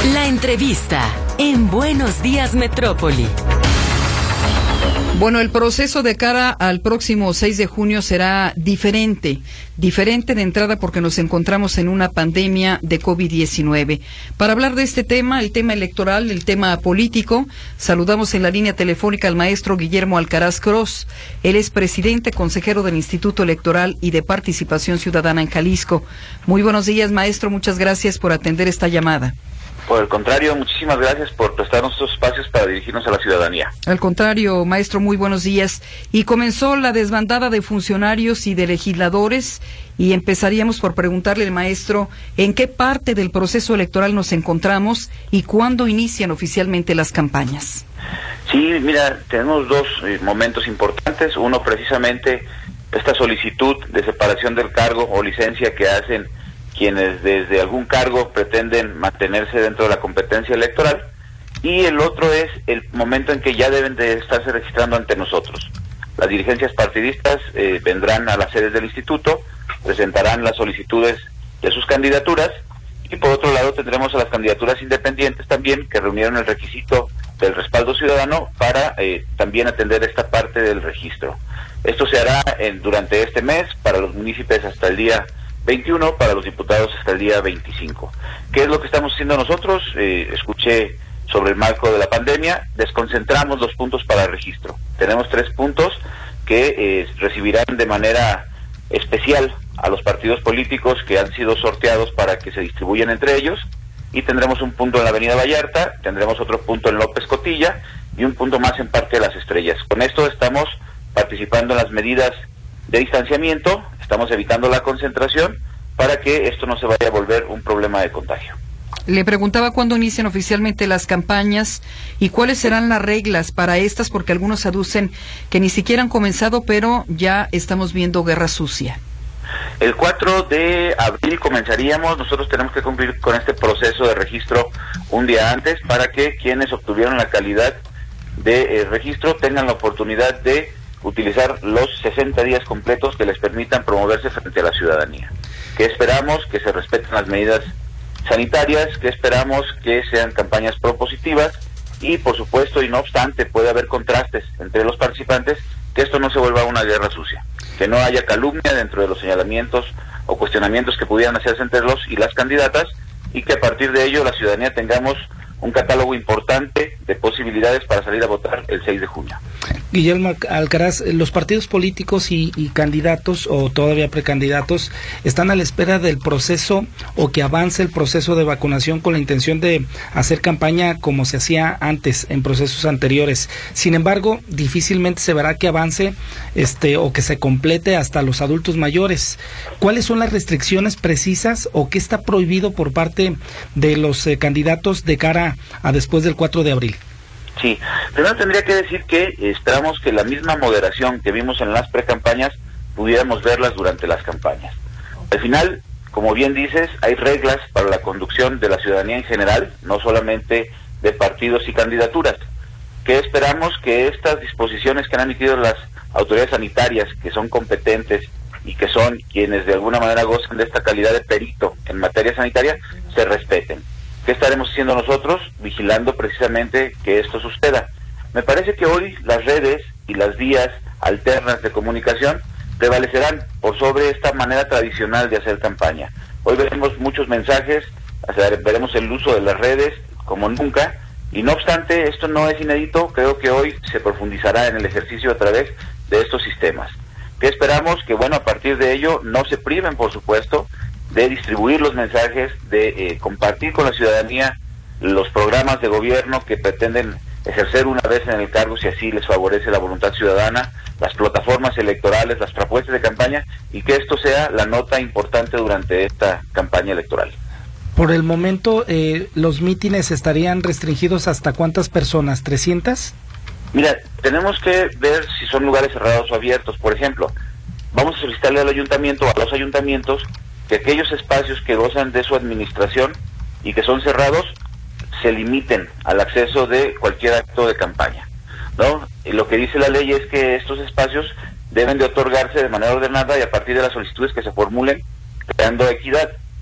La entrevista en Buenos Días Metrópoli. Bueno, el proceso de cara al próximo 6 de junio será diferente de entrada porque nos encontramos en una pandemia de COVID-19. Para hablar de este tema, el tema electoral, el tema político, saludamos en la línea telefónica al maestro Guillermo Alcaraz Cross. Él es presidente consejero del Instituto Electoral y de Participación Ciudadana en Jalisco. Muy buenos días, maestro, muchas gracias por atender esta llamada. Por el contrario, muchísimas gracias por prestarnos estos espacios para dirigirnos a la ciudadanía. Al contrario, maestro, muy buenos días. Y comenzó la desbandada de funcionarios y de legisladores y empezaríamos por preguntarle al maestro en qué parte del proceso electoral nos encontramos y cuándo inician oficialmente las campañas. Sí, mira, tenemos dos momentos importantes. Uno, precisamente, esta solicitud de separación del cargo o licencia que hacen quienes desde algún cargo pretenden mantenerse dentro de la competencia electoral, y el otro es el momento en que ya deben de estarse registrando ante nosotros. Las dirigencias partidistas vendrán a las sedes del instituto, presentarán las solicitudes de sus candidaturas, y por otro lado tendremos a las candidaturas independientes también, que reunieron el requisito del respaldo ciudadano para también atender esta parte del registro. Esto se hará durante este mes, para los municipios hasta el día 21, para los diputados hasta el día 25. ¿Qué es lo que estamos haciendo nosotros? Escuché sobre el marco de la pandemia, desconcentramos los puntos para el registro. Tenemos 3 puntos que recibirán de manera especial a los partidos políticos que han sido sorteados para que se distribuyan entre ellos, y tendremos un punto en la Avenida Vallarta, tendremos otro punto en López Cotilla y un punto más en Parque de las Estrellas. Con esto estamos participando en las medidas de distanciamiento, estamos evitando la concentración para que esto no se vaya a volver un problema de contagio. Le preguntaba cuándo inician oficialmente las campañas y cuáles serán las reglas para estas, porque algunos aducen que ni siquiera han comenzado, pero ya estamos viendo guerra sucia. El 4 de abril comenzaríamos. Nosotros tenemos que cumplir con este proceso de registro un día antes para que quienes obtuvieron la calidad de registro tengan la oportunidad de utilizar los 60 días completos que les permitan promoverse frente a la ciudadanía. ¿Qué esperamos? Que se respeten las medidas sanitarias, que esperamos que sean campañas propositivas y, por supuesto, y no obstante, puede haber contrastes entre los participantes, que esto no se vuelva una guerra sucia, que no haya calumnia dentro de los señalamientos o cuestionamientos que pudieran hacerse entre los y las candidatas, y que a partir de ello la ciudadanía tengamos un catálogo importante de posibilidades para salir a votar el 6 de junio. Guillermo Alcaraz, los partidos políticos y candidatos o todavía precandidatos están a la espera del proceso o que avance el proceso de vacunación con la intención de hacer campaña como se hacía antes en procesos anteriores. Sin embargo, difícilmente se verá que avance o que se complete hasta los adultos mayores. ¿Cuáles son las restricciones precisas o qué está prohibido por parte de los candidatos de cara a después del 4 de abril? Sí, primero tendría que decir que esperamos que la misma moderación que vimos en las precampañas pudiéramos verlas durante las campañas. Al final, como bien dices, hay reglas para la conducción de la ciudadanía en general, no solamente de partidos y candidaturas. ¿Qué esperamos? Que estas disposiciones que han emitido las autoridades sanitarias, que son competentes y que son quienes de alguna manera gozan de esta calidad de perito en materia sanitaria, se respeten. ¿Qué estaremos haciendo nosotros? Vigilando precisamente que esto suceda. Me parece que hoy las redes y las vías alternas de comunicación prevalecerán por sobre esta manera tradicional de hacer campaña. Hoy veremos muchos mensajes, veremos el uso de las redes como nunca, y no obstante, esto no es inédito. Creo que hoy se profundizará en el ejercicio a través de estos sistemas. ¿Qué esperamos? Que bueno, a partir de ello no se priven, por supuesto, de distribuir los mensajes, de compartir con la ciudadanía los programas de gobierno que pretenden ejercer una vez en el cargo, si así les favorece la voluntad ciudadana, las plataformas electorales, las propuestas de campaña, y que esto sea la nota importante durante esta campaña electoral. Por el momento, ¿los mítines estarían restringidos hasta cuántas personas? ¿300? Mira, tenemos que ver si son lugares cerrados o abiertos. Por ejemplo, vamos a solicitarle al ayuntamiento, a los ayuntamientos, que aquellos espacios que gozan de su administración y que son cerrados se limiten al acceso de cualquier acto de campaña, ¿no? Y lo que dice la ley es que estos espacios deben de otorgarse de manera ordenada y a partir de las solicitudes que se formulen, creando equidad.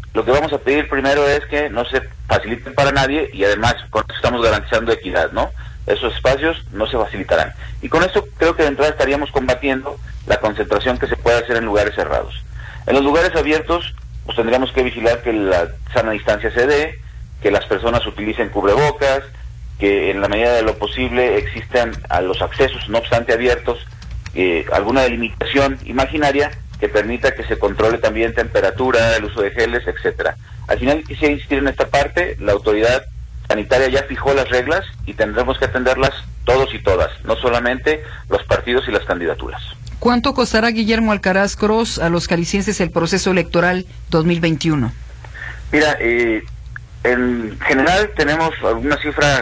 lo que vamos a pedir primero es que no se faciliten para nadie y además con esto estamos garantizando equidad, ¿no? Esos espacios no se facilitarán. Y con esto creo que de entrada estaríamos combatiendo la concentración que se puede hacer en lugares cerrados. En los lugares abiertos, pues tendríamos que vigilar que la sana distancia se dé, que las personas utilicen cubrebocas, que en la medida de lo posible existan a los accesos, no obstante abiertos, alguna delimitación imaginaria que permita que se controle también temperatura, el uso de geles, etcétera. Al final quisiera insistir en esta parte, la autoridad sanitaria ya fijó las reglas y tendremos que atenderlas todos y todas, no solamente los partidos y las candidaturas. ¿Cuánto costará, Guillermo Alcaraz Cross, a los jaliscienses el proceso electoral 2021? Mira, en general tenemos alguna cifra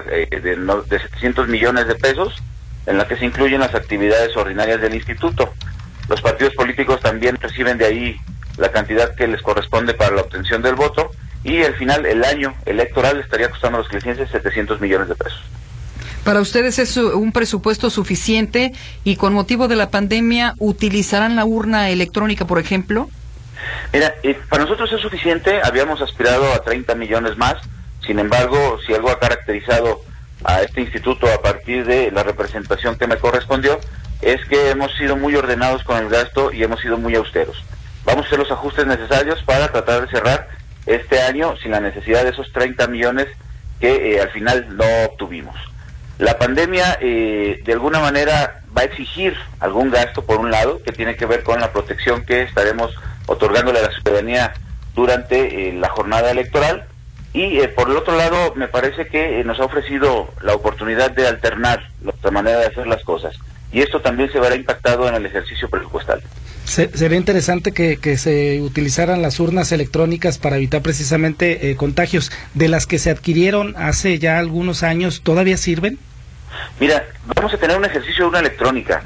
de 700 millones de pesos, en la que se incluyen las actividades ordinarias del instituto. Los partidos políticos también reciben de ahí la cantidad que les corresponde para la obtención del voto, y al final el año electoral estaría costando a los jaliscienses 700 millones de pesos. ¿Para ustedes es un presupuesto suficiente y con motivo de la pandemia utilizarán la urna electrónica, por ejemplo? Mira, para nosotros es suficiente, habíamos aspirado a 30 millones más, sin embargo, si algo ha caracterizado a este instituto a partir de la representación que me correspondió, es que hemos sido muy ordenados con el gasto y hemos sido muy austeros. Vamos a hacer los ajustes necesarios para tratar de cerrar este año sin la necesidad de esos 30 millones que al final no obtuvimos. La pandemia de alguna manera va a exigir algún gasto, por un lado, que tiene que ver con la protección que estaremos otorgándole a la ciudadanía durante la jornada electoral, y por el otro lado me parece que nos ha ofrecido la oportunidad de alternar nuestra manera de hacer las cosas, y esto también se verá impactado en el ejercicio presupuestal. Sería interesante que se utilizaran las urnas electrónicas para evitar precisamente contagios. ¿De las que se adquirieron hace ya algunos años, todavía sirven? Mira, vamos a tener un ejercicio de urna electrónica.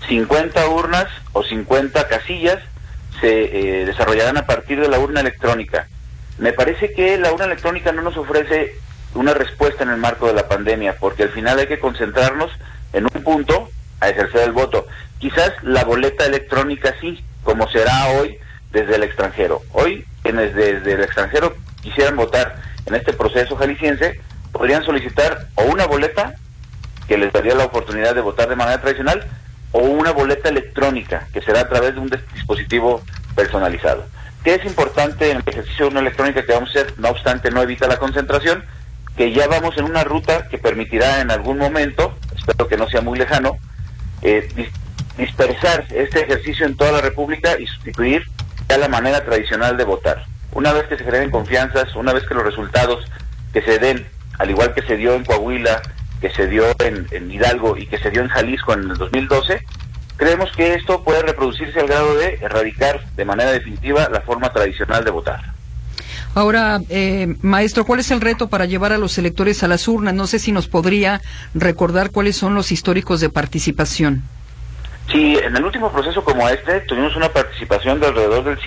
50 urnas o 50 casillas se desarrollarán a partir de la urna electrónica. Me parece que la urna electrónica no nos ofrece una respuesta en el marco de la pandemia, porque al final hay que concentrarnos en un punto a ejercer el voto. Quizás la boleta electrónica sí, como será hoy desde el extranjero. Hoy, quienes desde el extranjero quisieran votar en este proceso jalisciense, podrían solicitar o una boleta que les daría la oportunidad de votar de manera tradicional, o una boleta electrónica, que será a través de un dispositivo personalizado. ¿Qué es importante en el ejercicio de una electrónica que vamos a hacer? No obstante, no evita la concentración, que ya vamos en una ruta que permitirá en algún momento, espero que no sea muy lejano, dispersar este ejercicio en toda la República y sustituir ya la manera tradicional de votar. Una vez que se generen confianzas, una vez que los resultados que se den, al igual que se dio en Coahuila, que se dio en Hidalgo y que se dio en Jalisco en el 2012, creemos que esto puede reproducirse al grado de erradicar de manera definitiva la forma tradicional de votar. Ahora, maestro, ¿cuál es el reto para llevar a los electores a las urnas? No sé si nos podría recordar cuáles son los históricos de participación. Sí, en el último proceso como este tuvimos una participación de alrededor del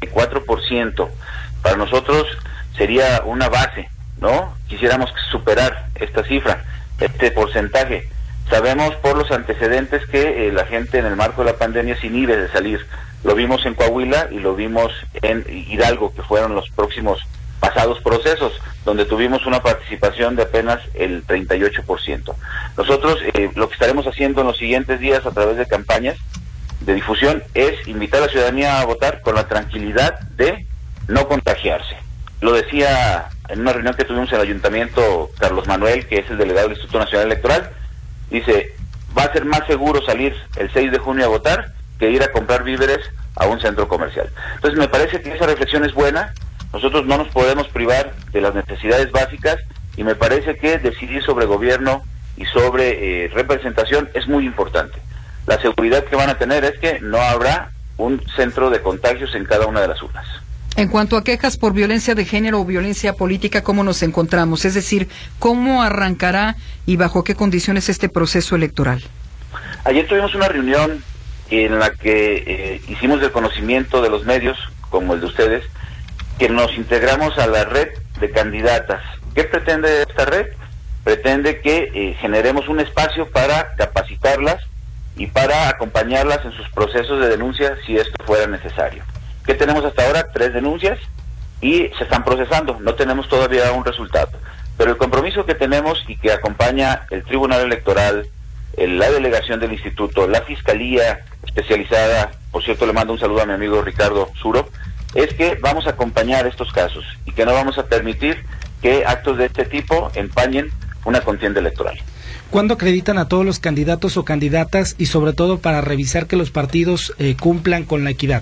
54%. Para nosotros sería una base, ¿no? Quisiéramos superar esta cifra, este porcentaje. Sabemos por los antecedentes que la gente en el marco de la pandemia se inhibe de salir. Lo vimos en Coahuila y lo vimos en Hidalgo, que fueron los próximos pasados procesos, donde tuvimos una participación de apenas el 38%. Nosotros lo que estaremos haciendo en los siguientes días a través de campañas de difusión es invitar a la ciudadanía a votar con la tranquilidad de no contagiarse. Lo decía en una reunión que tuvimos en el ayuntamiento Carlos Manuel, que es el delegado del Instituto Nacional Electoral, dice, va a ser más seguro salir el 6 de junio a votar que ir a comprar víveres a un centro comercial. Entonces me parece que esa reflexión es buena. Nosotros no nos podemos privar de las necesidades básicas y me parece que decidir sobre gobierno y sobre representación es muy importante. La seguridad que van a tener es que no habrá un centro de contagios en cada una de las urnas. En cuanto a quejas por violencia de género o violencia política, ¿cómo nos encontramos? Es decir, ¿cómo arrancará y bajo qué condiciones este proceso electoral? Ayer tuvimos una reunión en la que hicimos el conocimiento de los medios, como el de ustedes, que nos integramos a la red de candidatas. ¿Qué pretende esta red? Pretende que generemos un espacio para capacitarlas y para acompañarlas en sus procesos de denuncia si esto fuera necesario. ¿Qué tenemos hasta ahora? 3 denuncias y se están procesando. No tenemos todavía un resultado. Pero el compromiso que tenemos y que acompaña el Tribunal Electoral, la delegación del instituto, la Fiscalía especializada, por cierto le mando un saludo a mi amigo Ricardo Suro, es que vamos a acompañar estos casos y que no vamos a permitir que actos de este tipo empañen una contienda electoral. ¿Cuándo acreditan a todos los candidatos o candidatas y sobre todo para revisar que los partidos cumplan con la equidad?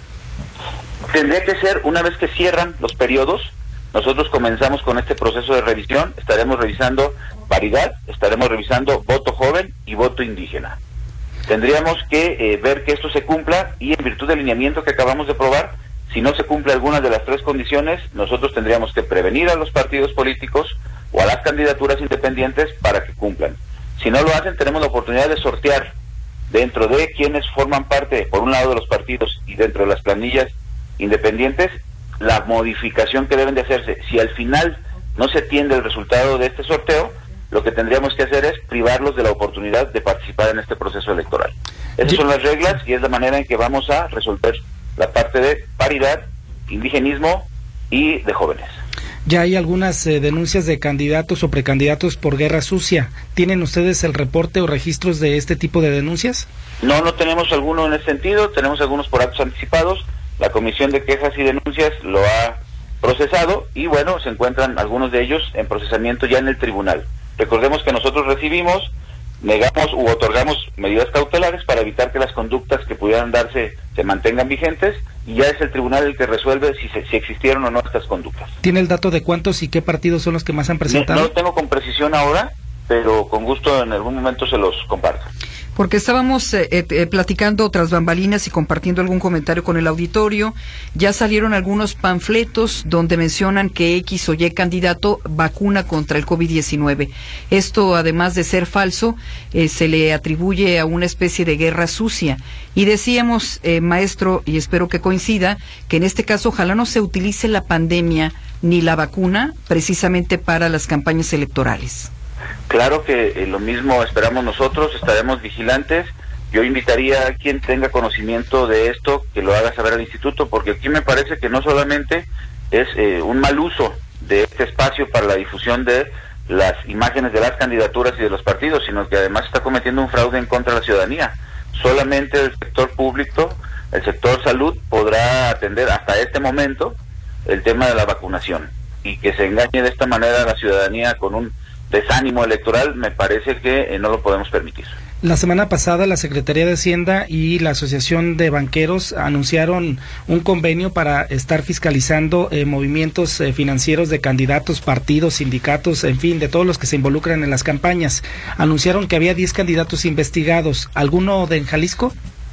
Tendría que ser una vez que cierran los periodos. Nosotros comenzamos con este proceso de revisión, estaremos revisando paridad, estaremos revisando voto joven y voto indígena. Tendríamos que ver que esto se cumpla y en virtud del lineamiento que acabamos de aprobar, si no se cumple alguna de las tres condiciones, nosotros tendríamos que prevenir a los partidos políticos o a las candidaturas independientes para que cumplan. Si no lo hacen, tenemos la oportunidad de sortear dentro de quienes forman parte, por un lado, de los partidos y dentro de las planillas independientes, la modificación que deben de hacerse. Si al final no se atiende el resultado de este sorteo, lo que tendríamos que hacer es privarlos de la oportunidad de participar en este proceso electoral. Esas son las reglas y es la manera en que vamos a resolver la parte de paridad, indigenismo y de jóvenes. Ya hay algunas denuncias de candidatos o precandidatos por guerra sucia. ¿Tienen ustedes el reporte o registros de este tipo de denuncias? No tenemos alguno en ese sentido, tenemos algunos por actos anticipados. La Comisión de Quejas y Denuncias lo ha procesado y bueno, se encuentran algunos de ellos en procesamiento ya en el tribunal. Recordemos que nosotros recibimos, negamos u otorgamos medidas cautelares para evitar que las conductas que pudieran darse se mantengan vigentes y ya es el tribunal el que resuelve si existieron o no estas conductas. ¿Tiene el dato de cuántos y qué partidos son los que más han presentado? No lo tengo con precisión ahora, pero con gusto en algún momento se los comparto. Porque estábamos platicando tras bambalinas y compartiendo algún comentario con el auditorio. Ya salieron algunos panfletos donde mencionan que X o Y candidato vacuna contra el COVID-19. Esto, además de ser falso, se le atribuye a una especie de guerra sucia. Y decíamos, maestro, y espero que coincida, que en este caso ojalá no se utilice la pandemia ni la vacuna precisamente para las campañas electorales. Claro que lo mismo esperamos nosotros, estaremos vigilantes. Yo invitaría a quien tenga conocimiento de esto que lo haga saber al instituto, porque aquí me parece que no solamente es un mal uso de este espacio para la difusión de las imágenes de las candidaturas y de los partidos, sino que además está cometiendo un fraude en contra de la ciudadanía. Solamente el sector público, el sector salud podrá atender hasta este momento el tema de la vacunación, y que se engañe de esta manera a la ciudadanía con un desánimo electoral, me parece que no lo podemos permitir. La semana pasada la Secretaría de Hacienda y la Asociación de Banqueros anunciaron un convenio para estar fiscalizando movimientos financieros de candidatos, partidos, sindicatos, en fin, de todos los que se involucran en las campañas. Anunciaron que había 10 candidatos investigados. ¿Alguno de en Jalisco?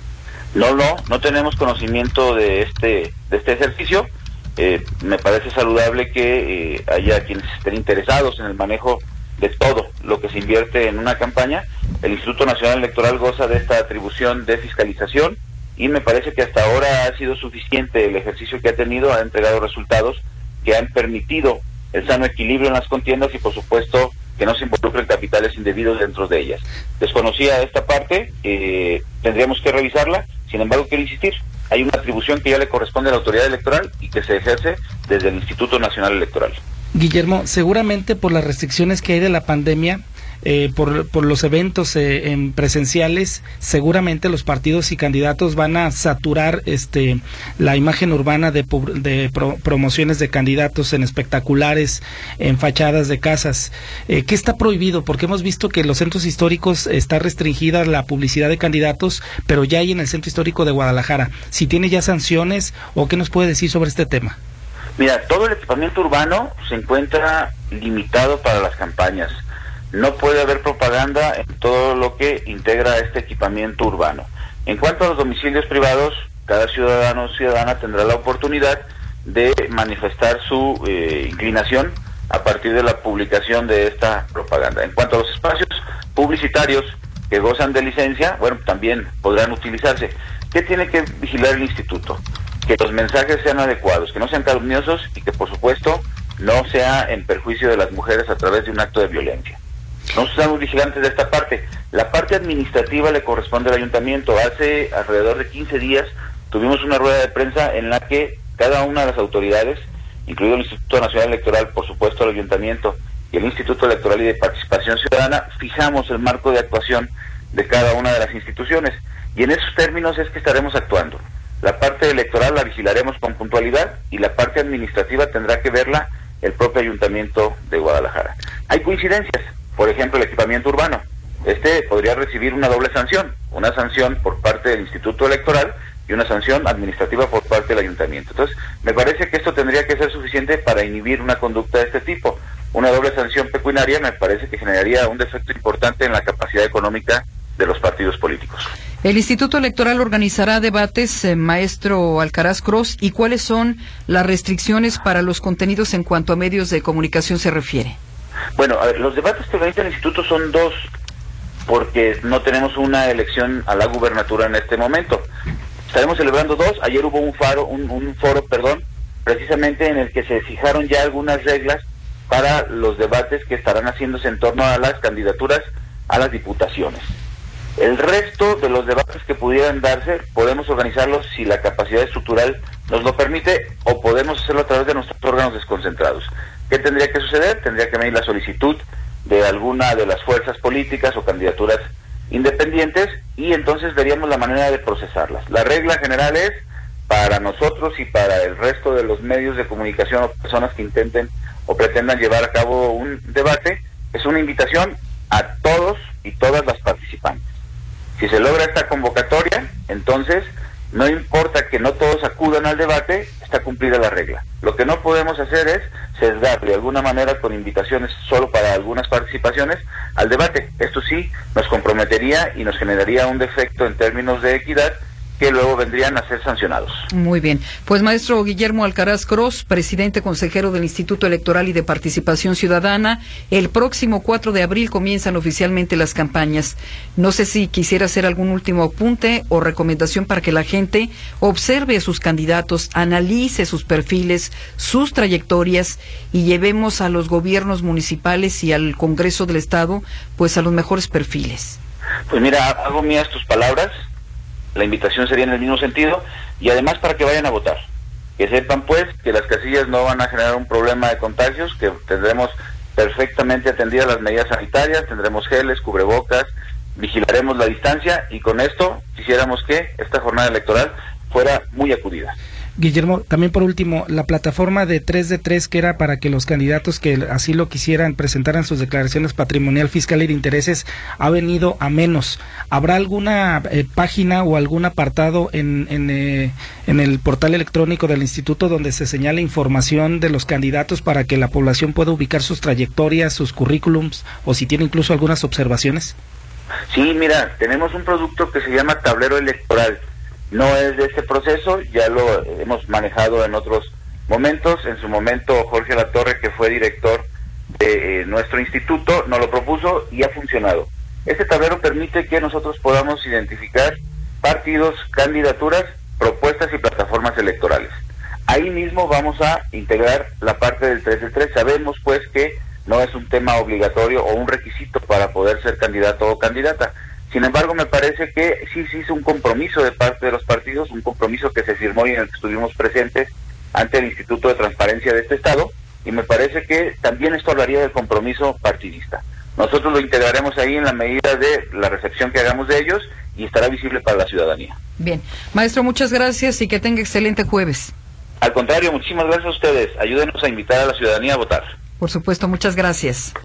No tenemos conocimiento de este ejercicio. Me parece saludable que haya quienes estén interesados en el manejo de todo lo que se invierte en una campaña. El Instituto Nacional Electoral goza de esta atribución de fiscalización y me parece que hasta ahora ha sido suficiente el ejercicio que ha tenido, ha entregado resultados que han permitido el sano equilibrio en las contiendas y por supuesto que no se involucren capitales indebidos dentro de ellas. Desconocía esta parte, tendríamos que revisarla, sin embargo quiero insistir, hay una atribución que ya le corresponde a la autoridad electoral y que se ejerce desde el Instituto Nacional Electoral. Guillermo, seguramente por las restricciones que hay de la pandemia, por los eventos presenciales, seguramente los partidos y candidatos van a saturar la imagen urbana de promociones de candidatos en espectaculares, en fachadas de casas. ¿Qué está prohibido? Porque hemos visto que en los centros históricos está restringida la publicidad de candidatos, pero ya hay en el Centro Histórico de Guadalajara. ¿Si tiene ya sanciones o qué nos puede decir sobre este tema? Mira, todo el equipamiento urbano se encuentra limitado para las campañas. No puede haber propaganda en todo lo que integra este equipamiento urbano. En cuanto a los domicilios privados, cada ciudadano o ciudadana tendrá la oportunidad de manifestar su inclinación a partir de la publicación de esta propaganda. En cuanto a los espacios publicitarios que gozan de licencia, bueno, también podrán utilizarse. ¿Qué tiene que vigilar el instituto? Que los mensajes sean adecuados, que no sean calumniosos y que por supuesto no sea en perjuicio de las mujeres a través de un acto de violencia. Nosotros estamos vigilantes de esta parte. La parte administrativa le corresponde al ayuntamiento. Hace alrededor de 15 días tuvimos una rueda de prensa en la que cada una de las autoridades incluido el Instituto Nacional Electoral, por supuesto el Ayuntamiento y el Instituto Electoral y de Participación Ciudadana, fijamos el marco de actuación de cada una de las instituciones, y en esos términos es que estaremos actuando. La parte electoral la vigilaremos con puntualidad y la parte administrativa tendrá que verla el propio Ayuntamiento de Guadalajara. Hay coincidencias, por ejemplo, el equipamiento urbano. Este podría recibir una doble sanción, una sanción por parte del Instituto Electoral y una sanción administrativa por parte del Ayuntamiento. Entonces, me parece que esto tendría que ser suficiente para inhibir una conducta de este tipo. Una doble sanción pecuniaria me parece que generaría un defecto importante en la capacidad económica de los partidos políticos. El Instituto Electoral organizará debates, maestro Alcaraz Cros, ¿y cuáles son las restricciones para los contenidos en cuanto a medios de comunicación se refiere? Bueno, a ver, los debates que organiza el Instituto son dos, porque no tenemos una elección a la gubernatura en este momento. Estaremos celebrando dos. Ayer hubo un foro, precisamente en el que se fijaron ya algunas reglas para los debates que estarán haciéndose en torno a las candidaturas a las diputaciones. El resto de los debates que pudieran darse, podemos organizarlos si la capacidad estructural nos lo permite, o podemos hacerlo a través de nuestros órganos desconcentrados. ¿Qué tendría que suceder? Tendría que venir la solicitud de alguna de las fuerzas políticas o candidaturas independientes, y entonces veríamos la manera de procesarlas. La regla general es, para nosotros y para el resto de los medios de comunicación o personas que intenten o pretendan llevar a cabo un debate, es una invitación a todos y todas las participantes. Si se logra esta convocatoria, entonces no importa que no todos acudan al debate, está cumplida la regla. Lo que no podemos hacer es sesgar de alguna manera con invitaciones solo para algunas participaciones al debate. Esto sí nos comprometería y nos generaría un defecto en términos de equidad que luego vendrían a ser sancionados. Muy bien. Pues maestro Guillermo Alcaraz Cros, presidente consejero del Instituto Electoral y de Participación Ciudadana, el próximo 4 de abril comienzan oficialmente las campañas. No sé si quisiera hacer algún último apunte o recomendación para que la gente observe a sus candidatos, analice sus perfiles, sus trayectorias y llevemos a los gobiernos municipales y al Congreso del Estado pues a los mejores perfiles. Pues mira, hago mías tus palabras. La invitación sería en el mismo sentido, y además para que vayan a votar. Que sepan pues que las casillas no van a generar un problema de contagios, que tendremos perfectamente atendidas las medidas sanitarias, tendremos geles, cubrebocas, vigilaremos la distancia, y con esto quisiéramos que esta jornada electoral fuera muy acudida. Guillermo, también por último, la plataforma de 3 de 3, que era para que los candidatos que así lo quisieran presentaran sus declaraciones patrimonial, fiscal y de intereses, ha venido a menos. ¿Habrá alguna página o algún apartado en el portal electrónico del instituto donde se señale información de los candidatos para que la población pueda ubicar sus trayectorias, sus currículums, o si tiene incluso algunas observaciones? Sí, mira, tenemos un producto que se llama Tablero Electoral. No es de este proceso, ya lo hemos manejado en otros momentos. En su momento Jorge Latorre, que fue director de nuestro instituto, nos lo propuso y ha funcionado. Este tablero permite que nosotros podamos identificar partidos, candidaturas, propuestas y plataformas electorales. Ahí mismo vamos a integrar la parte del 3 de 3. Sabemos pues que no es un tema obligatorio o un requisito para poder ser candidato o candidata. Sin embargo, me parece que sí es un compromiso de parte de los partidos, un compromiso que se firmó y en el que estuvimos presentes ante el Instituto de Transparencia de este Estado, y me parece que también esto hablaría del compromiso partidista. Nosotros lo integraremos ahí en la medida de la recepción que hagamos de ellos y estará visible para la ciudadanía. Bien. Maestro, muchas gracias y que tenga excelente jueves. Al contrario, muchísimas gracias a ustedes. Ayúdenos a invitar a la ciudadanía a votar. Por supuesto, muchas gracias.